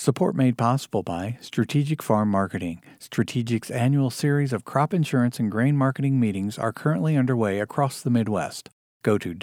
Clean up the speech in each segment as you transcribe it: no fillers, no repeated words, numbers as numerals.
Support made possible by Strategic Farm Marketing. Strategic's annual series of crop insurance and grain marketing meetings are currently underway across the Midwest. Go to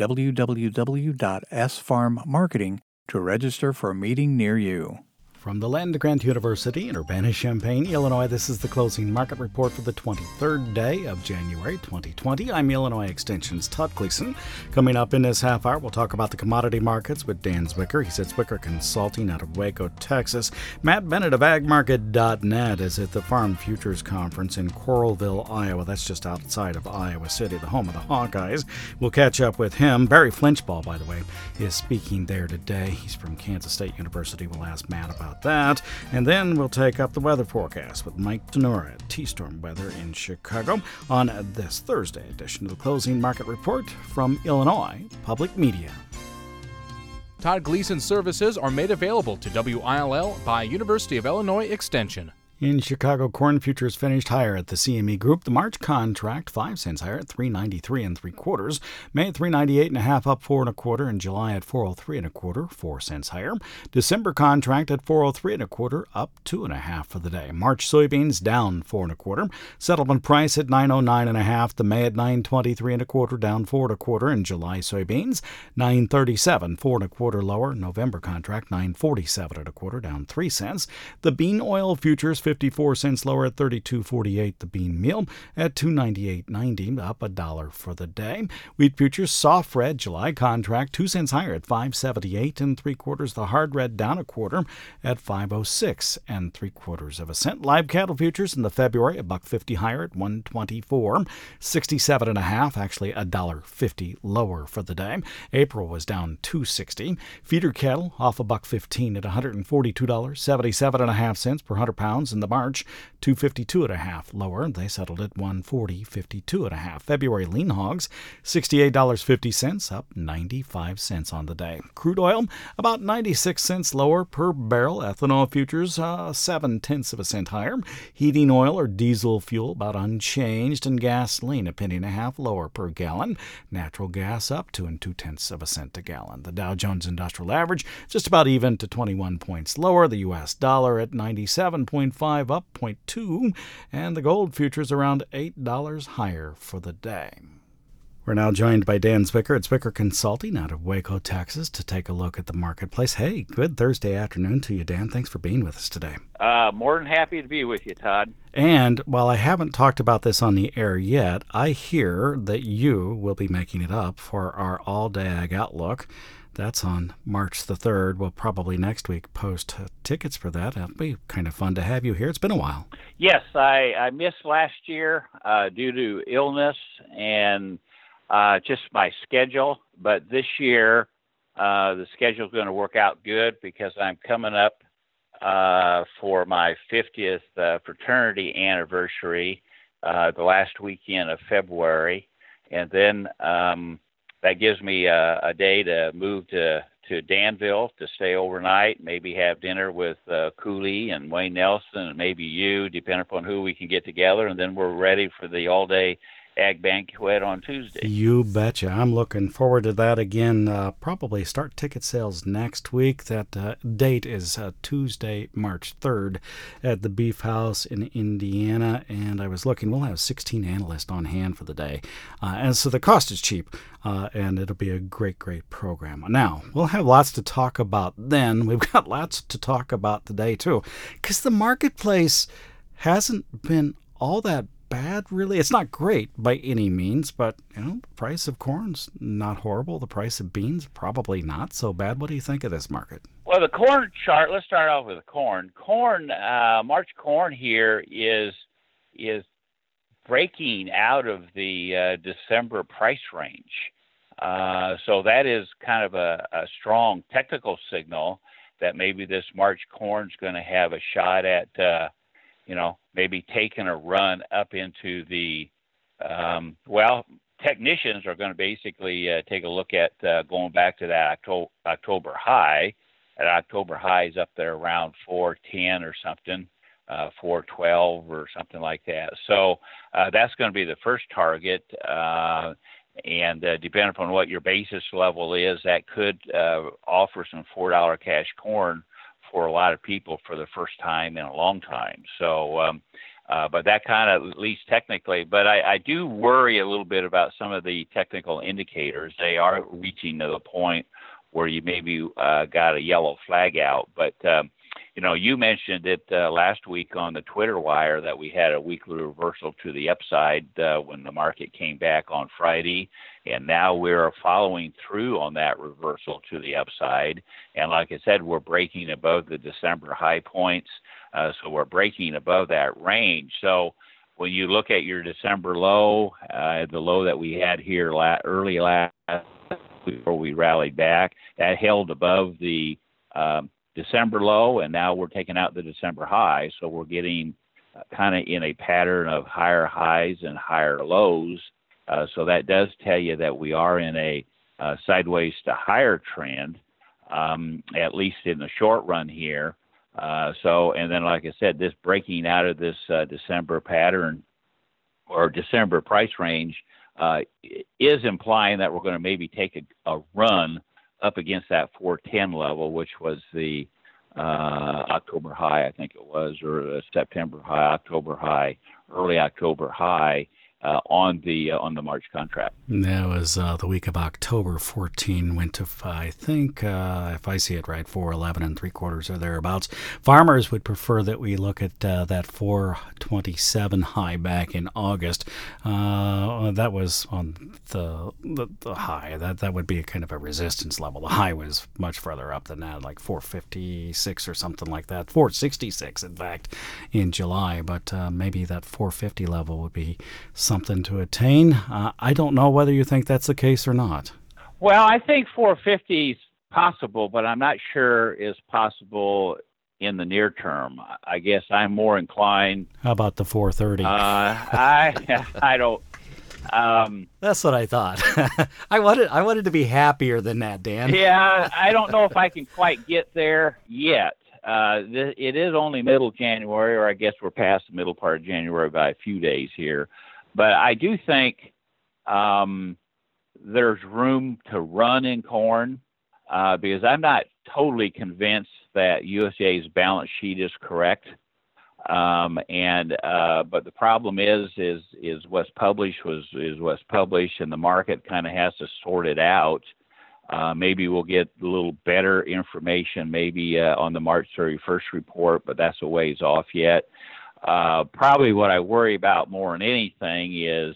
www.sfarmmarketing to register for a meeting near you. From the Land Grant University in Urbana-Champaign, Illinois, this is the closing market report for the 23rd day of January 2020. I'm Illinois Extension's Todd Gleason. Coming up in this half hour, we'll talk about the commodity markets with Dan Zwicker. He's at Zwicker Consulting out of Waco, Texas. Matt Bennett of agmarket.net is at the Farm Futures Conference in Coralville, Iowa. That's just outside of Iowa City, the home of the Hawkeyes. We'll catch up with him. Barry Flinchball, by the way, is speaking there today. He's from Kansas State University. We'll ask Matt about that, and then we'll take up the weather forecast with Mike Denora at T-Storm Weather in Chicago on this Thursday edition of the Closing Market Report from Illinois Public Media. Todd Gleason services are made available to WILL by University of Illinois Extension. In Chicago, corn futures finished higher at the CME Group. The March contract 5 cents higher at $3.93 3/4. May at $3.98 1/2, up 4 1/4, and July at $4.03 1/4, 4 cents higher. December contract at $4.03 1/4, up 2 1/2 for the day. March soybeans down 4 1/4. Settlement price at $9.09 1/2. The May at $9.23 1/4, down 4 1/4, and July soybeans $9.37, 4 1/4 lower. November contract $9.47 1/4, down 3 cents. The bean oil futures 54 cents lower at $32.48. The bean meal at $2.98.90, up $1 for the day. Wheat futures soft red July contract 2 cents higher at $5.78 3/4. The hard red down 1/4 at $5.06 3/4 cents. Live cattle futures in the February $1.50 higher at $124, 67 1/2, actually $1.50 lower for the day. April was down $2.60. Feeder cattle off $1.15 at $142, 77 1/2 per 100 pounds. In the March, $2.52 1/2 lower. They settled at $140.52 1/2. February lean hogs, $68.50, up 95 cents on the day. Crude oil, about 96 cents lower per barrel. Ethanol futures, 0.7 cents higher. Heating oil or diesel fuel, about unchanged. And gasoline, $0.015 lower per gallon. Natural gas up 2 2/10 cents a gallon. The Dow Jones Industrial Average, just about even to 21 points lower. The U.S. dollar at 97.5, up 0.2, and the gold futures around $8 higher for the day. We're now joined by Dan Zwicker at Zwicker Consulting out of Waco, Texas, to take a look at the marketplace. Hey, good Thursday afternoon to you, Dan. Thanks for being with us today. More than happy to be with you, Todd. And while I haven't talked about this on the air yet, I hear that you will be making it up for our All-Day Ag Outlook. That's on March the 3rd. We'll probably next week post tickets for that. It'll be kind of fun to have you here. It's been a while. Yes, I missed last year due to illness and just my schedule. But this year, the schedule's going to work out good because I'm coming up for my 50th fraternity anniversary the last weekend of February. And then that gives me a day to move to Danville to stay overnight, maybe have dinner with Cooley and Wayne Nelson and maybe you, depending upon who we can get together. And then we're ready for the all-day Ag Banquet on Tuesday. You betcha. I'm looking forward to that again. Probably start ticket sales next week. That date is Tuesday, March 3rd at the Beef House in Indiana. And I was looking, we'll have 16 analysts on hand for the day. And so the cost is cheap. And it'll be a great, great program. Now, we'll have lots to talk about then. We've got lots to talk about today, too. Because the marketplace hasn't been all that bad, really. It's not great by any means, but the price of corn's not horrible. The price of beans, probably not so bad. What do you think of this market? Well, the corn chart, let's start off with the corn. March corn here is breaking out of the December price range. So that is kind of a strong technical signal that maybe this March corn's going to have a shot at maybe taking a run up into the, technicians are going to basically take a look at going back to that October high. That October high is up there around 410 or something, 412 or something like that. So that's going to be the first target. And depending upon what your basis level is, that could offer some $4 cash corn for a lot of people for the first time in a long time. So, but that kind of, at least technically, but I do worry a little bit about some of the technical indicators. They are reaching to the point where you maybe got a yellow flag out. But, you mentioned it last week on the Twitter wire that we had a weekly reversal to the upside when the market came back on Friday. And now we're following through on that reversal to the upside. And like I said, we're breaking above the December high points. So we're breaking above that range. So when you look at your December low, the low that we had here early last before we rallied back, that held above the December low, and now we're taking out the December high. So we're getting kind of in a pattern of higher highs and higher lows. So that does tell you that we are in a sideways to higher trend, at least in the short run here. And then, like I said, this breaking out of this December pattern or December price range is implying that we're going to maybe take a run up against that 410 level, which was the October high, I think it was, or the September high, October high, early October high. On the March contract. That was the week of October 14, went to, I think, if I see it right, 411 3/4 or thereabouts. Farmers would prefer that we look at that 427 high back in August. That was on the high. That would be a kind of a resistance level. The high was much further up than that, like 456 or something like that. 466, in fact, in July. But maybe that 450 level would be something to attain. I don't know whether you think that's the case or not. Well, I think 450 is possible, but I'm not sure is possible in the near term. I guess I'm more inclined. How about the 430? I don't. That's what I thought. I wanted to be happier than that, Dan. Yeah, I don't know if I can quite get there yet. It is only middle January, or I guess we're past the middle part of January by a few days here. But I do think there's room to run in corn because I'm not totally convinced that USDA's balance sheet is correct. But the problem is what's published is what's published, and the market kind of has to sort it out. Maybe we'll get a little better information maybe on the March 31st report, but that's a ways off yet. Probably what I worry about more than anything is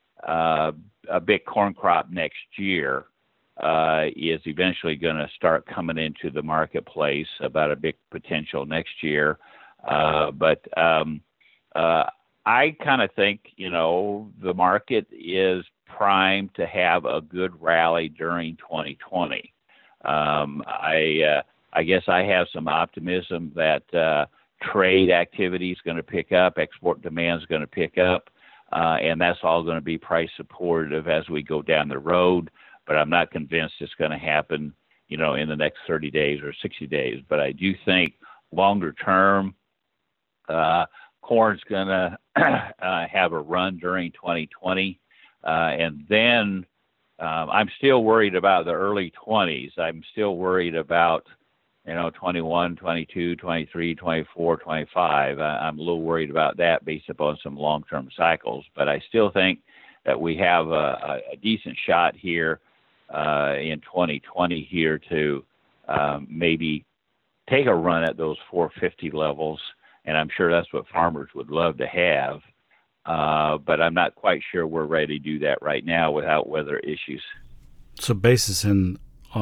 a big corn crop next year is eventually going to start coming into the marketplace, about a big potential next year. But I kind of think, the market is primed to have a good rally during 2020. I guess I have some optimism that trade activity is going to pick up, export demand is going to pick up, and that's all going to be price supportive as we go down the road. But I'm not convinced it's going to happen, in the next 30 days or 60 days. But I do think longer term, corn's going to have a run during 2020. And then I'm still worried about the early 20s. I'm still worried about 21, 22, 23, 24, 25. I'm a little worried about that based upon some long-term cycles, but I still think that we have a decent shot here in 2020 here to maybe take a run at those 450 levels, and I'm sure that's what farmers would love to have, but I'm not quite sure we're ready to do that right now without weather issues. So basis in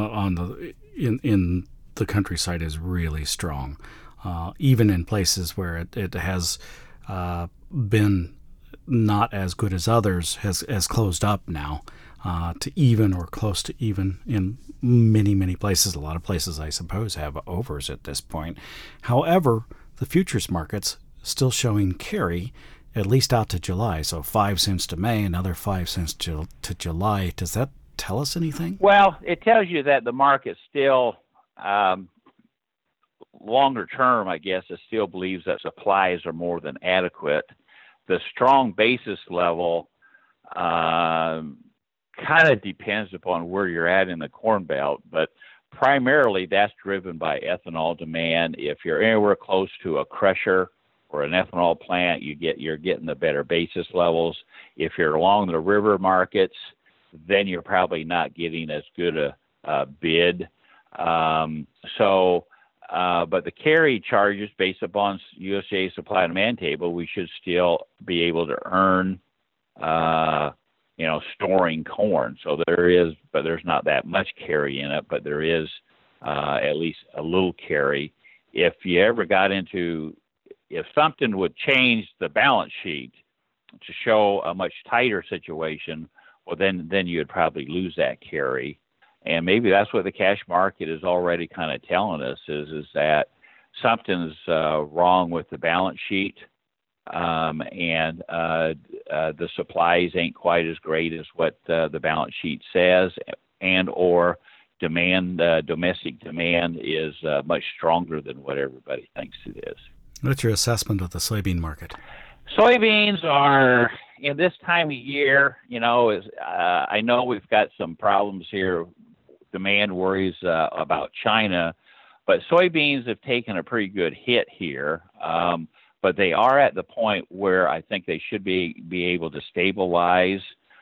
the countryside is really strong, even in places where it has been not as good as others, has closed up now to even or close to even in many, many places. A lot of places, I suppose, have overs at this point. However, the futures market's still showing carry, at least out to July. So 5 cents to May, another 5 cents to July. Does that tell us anything? Well, it tells you that the market still, longer term, I guess, it still believes that supplies are more than adequate. The strong basis level kind of depends upon where you're at in the Corn Belt, but primarily that's driven by ethanol demand. If you're anywhere close to a crusher or an ethanol plant, you're getting the better basis levels. If you're along the river markets, then you're probably not getting as good a bid. But the carry charges based upon USDA supply and demand table, we should still be able to earn, storing corn. So there's not that much carry in it, but there is at least a little carry. If something would change the balance sheet to show a much tighter situation, well, then you'd probably lose that carry. And maybe that's what the cash market is already kind of telling us is that something's wrong with the balance sheet, and the supplies ain't quite as great as what the balance sheet says, and or domestic demand is much stronger than what everybody thinks it is. What's your assessment of the soybean market? Soybeans are, in this time of year, I know we've got some problems here, demand worries about China, but soybeans have taken a pretty good hit here. But they are at the point where I think they should be able to stabilize.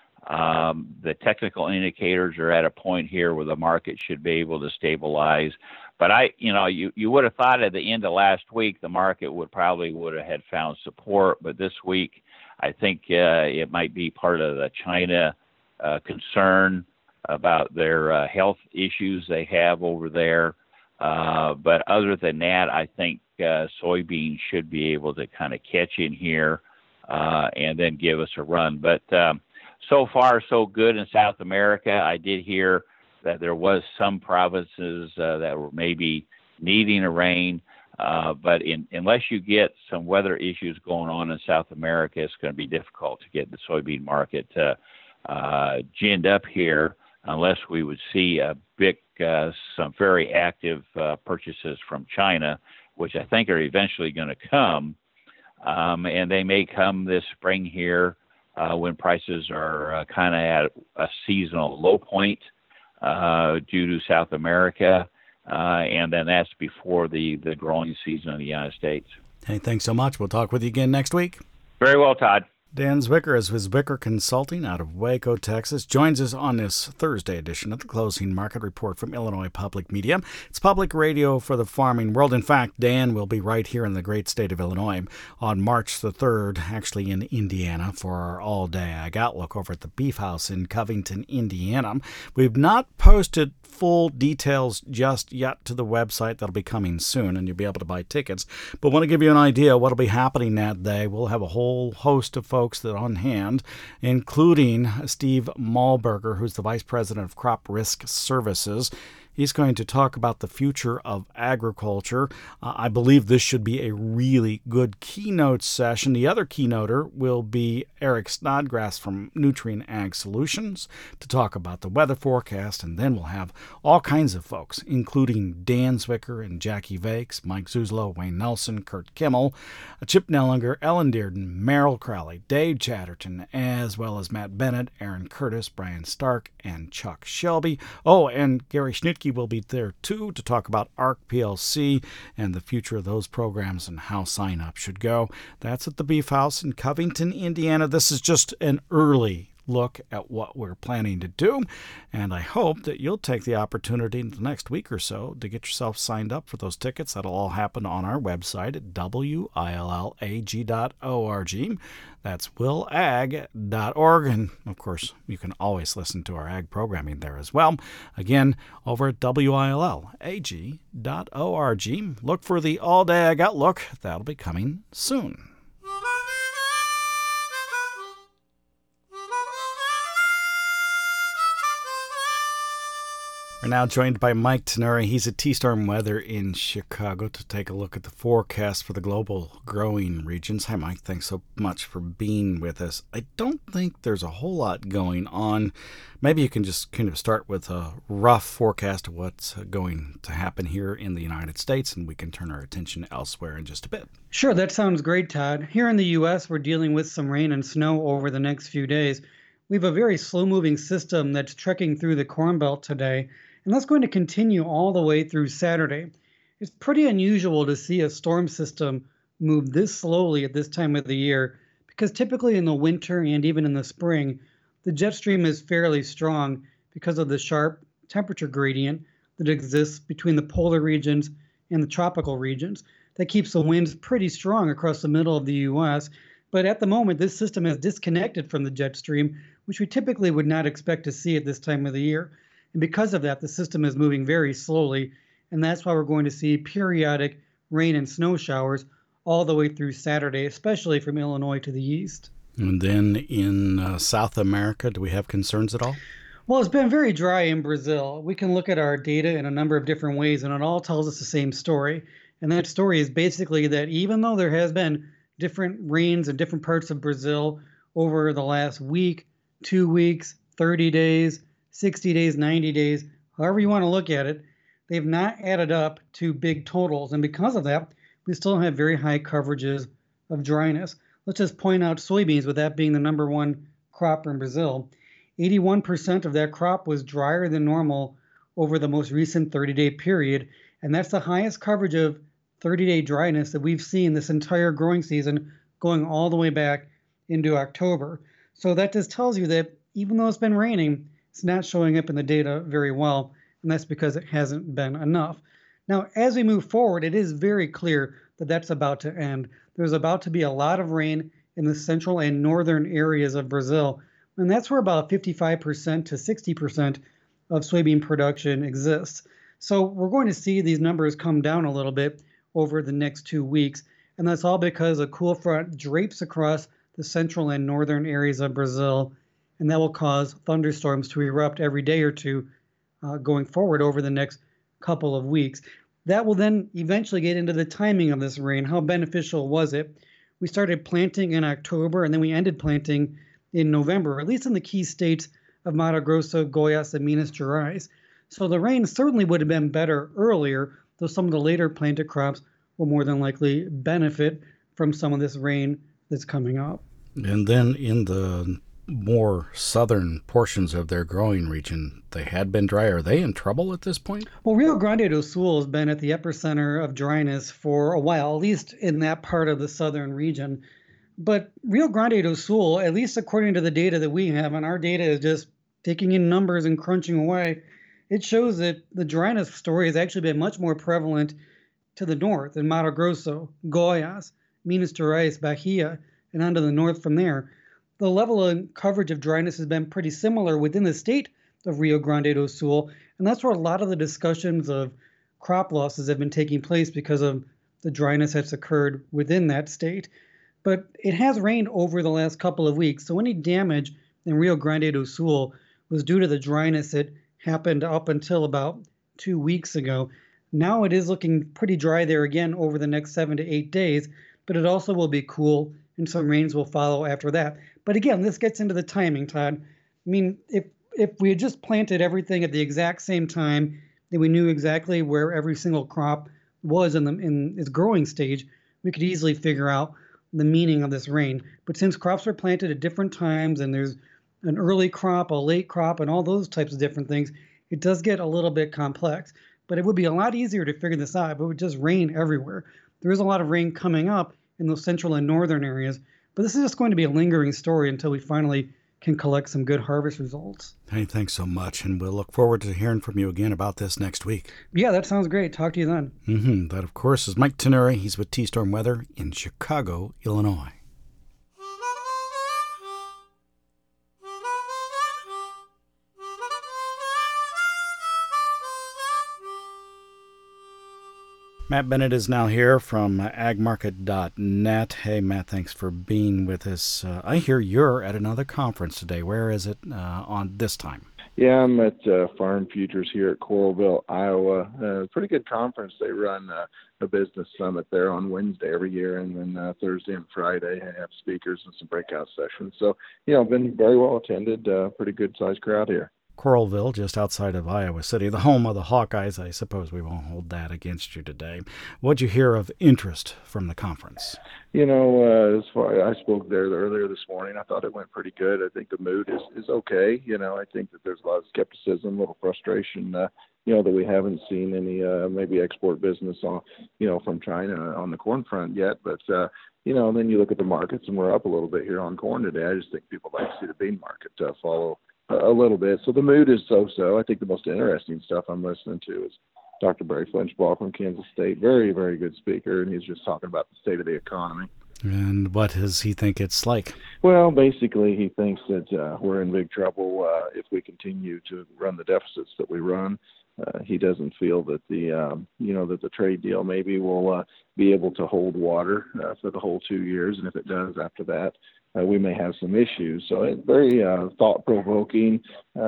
The technical indicators are at a point here where the market should be able to stabilize. But you would have thought at the end of last week the market would have found support. But this week, I think it might be part of the China concern about their health issues they have over there. But other than that, I think soybeans should be able to kind of catch in here and then give us a run. But so far, so good in South America. I did hear that there was some provinces that were maybe needing a rain. But unless you get some weather issues going on in South America, it's going to be difficult to get the soybean market ginned up here unless we would see some very active purchases from China, which I think are eventually going to come. And they may come this spring here when prices are kind of at a seasonal low point due to South America. And then that's before the growing season in the United States. Hey, thanks so much. We'll talk with you again next week. Very well, Todd. Dan Zwicker is with Zwicker Consulting out of Waco, Texas, joins us on this Thursday edition of the Closing Market Report from Illinois Public Media. It's public radio for the farming world. In fact, Dan will be right here in the great state of Illinois on March the 3rd, actually in Indiana, for our all-day Ag Outlook over at the Beef House in Covington, Indiana. We've not posted full details just yet to the website. That'll be coming soon, and you'll be able to buy tickets. But want to give you an idea of what will be happening that day. We'll have a whole host of folks that are on hand, including Steve Malberger, who's the Vice President of Crop Risk Services. He's going to talk about the future of agriculture. I believe this should be a really good keynote session. The other keynoter will be Eric Snodgrass from Nutrien Ag Solutions to talk about the weather forecast, and then we'll have all kinds of folks, including Dan Zwicker and Jackie Vakes, Mike Zuzlo, Wayne Nelson, Kurt Kimmel, Chip Nellinger, Ellen Dearden, Merrill Crowley, Dave Chatterton, as well as Matt Bennett, Aaron Curtis, Brian Stark, and Chuck Shelby. Oh, and Gary Schnitke will be there too to talk about ARC PLC and the future of those programs and how sign-up should go. That's at the Beef House in Covington, Indiana. This is just an early look at what we're planning to do, and I hope that you'll take the opportunity in the next week or so to get yourself signed up for those tickets. That'll all happen on our website at willag.org. That's willag.org, and of course you can always listen to our ag programming there as well. Again, over at willag.org. Look for the All-Day Ag Outlook. That'll be coming soon. We're now joined by Mike Tenori. He's at T-Storm Weather in Chicago to take a look at the forecast for the global growing regions. Hi, Mike. Thanks so much for being with us. I don't think there's a whole lot going on. Maybe you can just kind of start with a rough forecast of what's going to happen here in the United States, and we can turn our attention elsewhere in just a bit. Sure, that sounds great, Todd. Here in the U.S., we're dealing with some rain and snow over the next few days. We have a very slow-moving system that's trekking through the Corn Belt today, And that's going to continue all the way through Saturday. It's pretty unusual to see a storm system move this slowly at this time of the year because typically in the winter and even in the spring, the jet stream is fairly strong because of the sharp temperature gradient that exists between the polar regions and the tropical regions. That keeps the winds pretty strong across the middle of the U.S. But at the moment, this system is disconnected from the jet stream, which we typically would not expect to see at this time of the year. And because of that, the system is moving very slowly, and that's why we're going to see periodic rain and snow showers all the way through Saturday, especially from Illinois to the east. And then in South America, do we have concerns at all? Well, it's been very dry in Brazil. We can look at our data in a number of different ways, and it all tells us the same story. And that story is basically that even though there has been different rains in different parts of Brazil over the last week, 2 weeks, 30 days, 60 days, 90 days, however you want to look at it, they've not added up to big totals. And because of that, we still have very high coverages of dryness. Let's just point out soybeans, with that being the number one crop in Brazil. 81% of that crop was drier than normal over the most recent 30-day period. And that's the highest coverage of 30-day dryness that we've seen this entire growing season, going all the way back into October. So that just tells you that even though it's been raining, it's not showing up in the data very well, and that's because it hasn't been enough. Now, as we move forward, it is very clear that that's about to end. There's about to be a lot of rain in the central and northern areas of Brazil, and that's where about 55% to 60% of soybean production exists. So we're going to see these numbers come down a little bit over the next 2 weeks, and that's all because a cool front drapes across the central and northern areas of Brazil, and that will cause thunderstorms to erupt every day or two going forward over the next couple of weeks. That will then eventually get into the timing of this rain. How beneficial was it? We started planting in October, and then we ended planting in November, at least in the key states of Mato Grosso, Goiás, and Minas Gerais. So the rain certainly would have been better earlier, though some of the later planted crops will more than likely benefit from some of this rain that's coming up. And then in the more southern portions of their growing region, they had been dry. Are they in trouble at this point? Well, Rio Grande do Sul has been at the epicenter of dryness for a while, at least in that part of the southern region. But Rio Grande do Sul, at least according to the data that we have, and our data is just taking in numbers and crunching away, it shows that the dryness story has actually been much more prevalent to the north in Mato Grosso, Goiás, Minas Gerais, Bahia, and on to the north from there. The level of coverage of dryness has been pretty similar within the state of Rio Grande do Sul, and that's where a lot of the discussions of crop losses have been taking place because of the dryness that's occurred within that state. But it has rained over the last couple of weeks, so any damage in Rio Grande do Sul was due to the dryness that happened up until about 2 weeks ago. Now it is looking pretty dry there again over the next 7 to 8 days, but it also will be cool, and some rains will follow after that. But again, this gets into the timing, Todd. I mean, if we had just planted everything at the exact same time, then we knew exactly where every single crop was in its growing stage, we could easily figure out the meaning of this rain. But since crops are planted at different times and there's an early crop, a late crop, and all those types of different things, it does get a little bit complex. But it would be a lot easier to figure this out if it would just rain everywhere. There is a lot of rain coming up in those central and northern areas, but this is just going to be a lingering story until we finally can collect some good harvest results. Hey, thanks so much, and we'll look forward to hearing from you again about this next week. Yeah, that sounds great. Talk to you then. That, of course, is Mike Tenuri. He's with T-Storm Weather in Chicago, Illinois. Matt Bennett is now here from agmarket.net. Hey, Matt, thanks for being with us. I hear you're at another conference today. Where is it on this time? Yeah, I'm at Farm Futures here at Coralville, Iowa. Pretty good conference. They run a business summit there on Wednesday every year, and then Thursday and Friday I have speakers and some breakout sessions. So, been very well attended, pretty good-sized crowd here. Coralville, just outside of Iowa City, the home of the Hawkeyes. I suppose we won't hold that against you today. What'd you hear of interest from the conference? As far I spoke there earlier this morning, I thought it went pretty good. I think the mood is okay. I think that there's a lot of skepticism, a little frustration that we haven't seen any maybe export business on, from China on the corn front yet. But, then you look at the markets, and we're up a little bit here on corn today. I just think people like to see the bean market follow a little bit. So the mood is so-so. I think the most interesting stuff I'm listening to is Dr. Barry Flinchbaugh from Kansas State. Very, very good speaker, and he's just talking about the state of the economy. And what does he think it's like? Well, basically, he thinks that we're in big trouble if we continue to run the deficits that we run. He doesn't feel that that the trade deal maybe will be able to hold water for the whole 2 years, and if it does after that, we may have some issues. So it's very thought-provoking.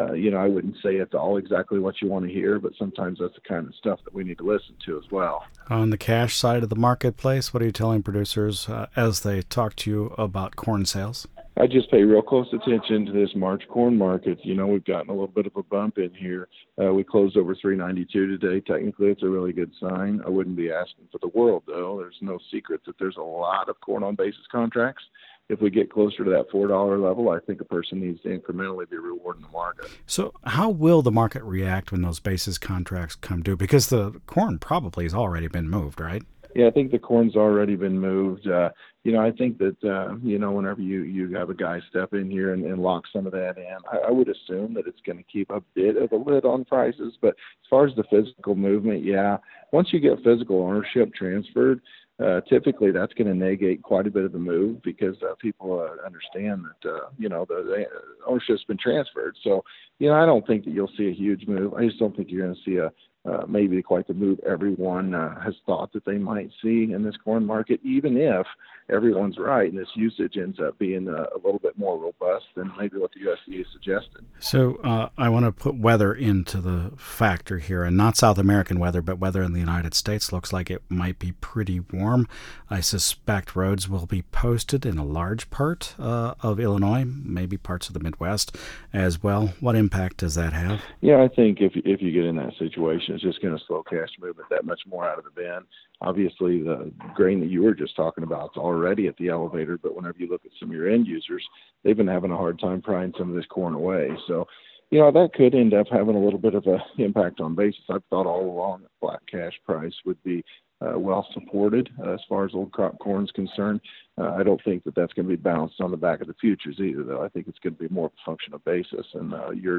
I wouldn't say it's all exactly what you want to hear, but sometimes that's the kind of stuff that we need to listen to as well. On the cash side of the marketplace, what are you telling producers as they talk to you about corn sales? I just pay real close attention to this March corn market. We've gotten a little bit of a bump in here. We closed over 392 today. Technically, it's a really good sign. I wouldn't be asking for the world, though. There's no secret that there's a lot of corn on basis contracts. If we get closer to that $4 level, I think a person needs to incrementally be rewarding the market. So how will the market react when those basis contracts come due? Because the corn probably has already been moved, right? Yeah, I think the corn's already been moved. I think that, whenever you have a guy step in here and lock some of that in, I would assume that it's going to keep a bit of a lid on prices. But as far as the physical movement, yeah, once you get physical ownership transferred, typically that's going to negate quite a bit of the move because people understand that, the ownership's been transferred. So, I don't think that you'll see a huge move. I just don't think you're going to see maybe quite the move everyone has thought that they might see in this corn market, even if everyone's right and this usage ends up being a little bit more robust than maybe what the USDA suggested. So I want to put weather into the factor here, and not South American weather, but weather in the United States. Looks like it might be pretty warm. I suspect roads will be posted in a large part of Illinois, maybe parts of the Midwest as well. What impact does that have? Yeah, I think if you get in that situation, it's just going to slow cash movement that much more out of the bin. Obviously, the grain that you were just talking about is already at the elevator, but whenever you look at some of your end users, they've been having a hard time prying some of this corn away. So, that could end up having a little bit of an impact on basis. I've thought all along that flat cash price would be well supported as far as old crop corn is concerned. I don't think that that's going to be balanced on the back of the futures either, though. I think it's going to be more of a function of basis, and your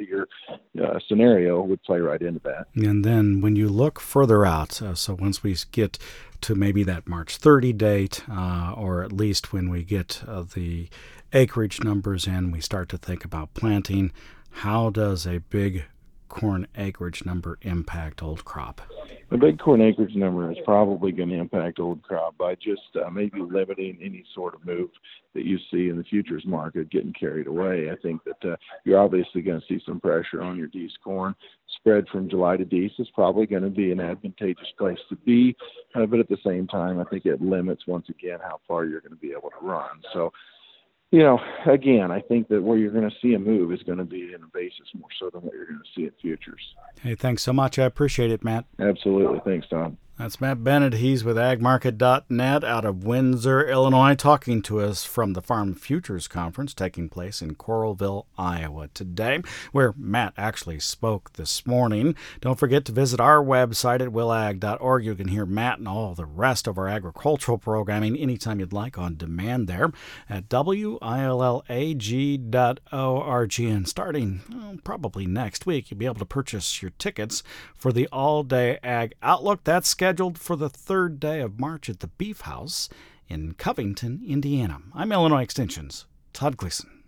scenario would play right into that. And then when you look further out, so once we get to maybe that March 30 date, or at least when we get the acreage numbers in, we start to think about planting. How does a big corn acreage number impact old crop? The big corn acreage number is probably going to impact old crop by just maybe limiting any sort of move that you see in the futures market getting carried away. I think that you're obviously going to see some pressure on your Dees corn. Spread from July to Dees is probably going to be an advantageous place to be, but at the same time, I think it limits once again how far you're going to be able to run. So, again, I think that where you're going to see a move is going to be in a basis more so than what you're going to see in futures. Hey, thanks so much. I appreciate it, Matt. Absolutely. Thanks, Tom. That's Matt Bennett. He's with agmarket.net out of Windsor, Illinois, talking to us from the Farm Futures Conference taking place in Coralville, Iowa today, where Matt actually spoke this morning. Don't forget to visit our website at willag.org. You can hear Matt and all the rest of our agricultural programming anytime you'd like on demand there at willag.org. And starting probably next week, you'll be able to purchase your tickets for the All-Day Ag Outlook. That's scheduled for the third day of March at the Beef House in Covington, Indiana. I'm Illinois Extension's Todd Gleason.